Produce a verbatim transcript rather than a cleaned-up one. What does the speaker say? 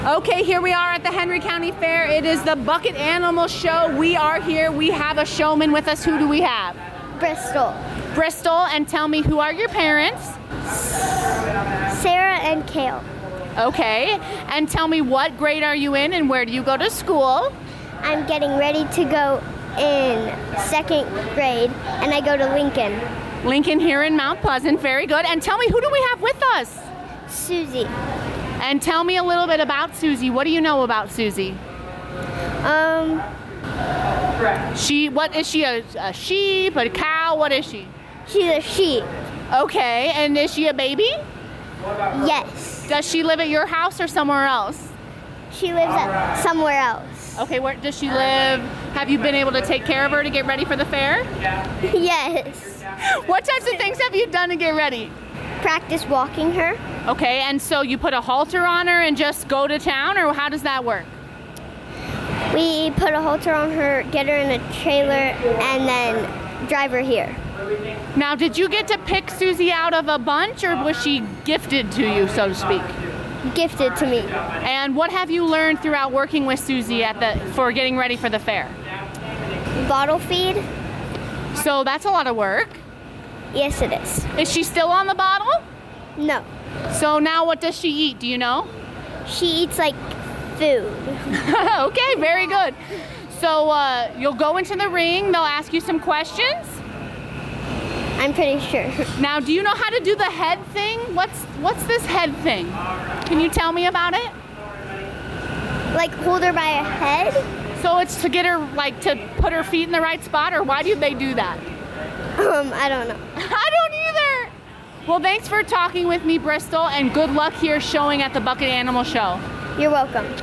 Okay, here we are at the Henry County Fair. It is the Bucket Animal Show. We are here. We have a showman with us. Who do we have? Bristol. Bristol, and tell me, who are your parents? Sarah and Kale. Okay, and tell me, what grade are you in and where do you go to school? I'm getting ready to go in second grade, and I go to Lincoln. Lincoln here in Mount Pleasant. Very good. And tell me, who do we have with us? Susie. And tell me a little bit about Susie. What do you know about Susie? Um, She, what is she, a, a sheep, a cow? What is she? she's a sheep. Okay, and is she a baby? Yes. Does she live at your house or somewhere else? She lives at somewhere else. Okay, where does she live? Have you been able to take care of her to get ready for the fair? Yes. What types of things have you done to get ready? Practice walking her. Okay, and so you put a halter on her and just go to town, or how does that work? We put a halter on her, get her in a trailer, and then drive her here. Now, did you get to pick Susie out of a bunch, or was she gifted to you, so to speak? Gifted to me. And what have you learned throughout working with Susie at the for getting ready for the fair? Bottle feed. So that's a lot of work. Yes, it is. Is she still on the bottle? No. So now what does she eat? Do you know? She eats like food. Okay, very good. So uh, you'll go into the ring. They'll ask you some questions. I'm pretty sure. Now, do you know how to do the head thing? What's what's this head thing? Can you tell me about it? Like hold her by a head? So it's to get her, like, to put her feet in the right spot, or why do they do that? Um, I don't know. I don't either. Well, thanks for talking with me, Bristol, and good luck here showing at the Bucket Animal Show. You're welcome.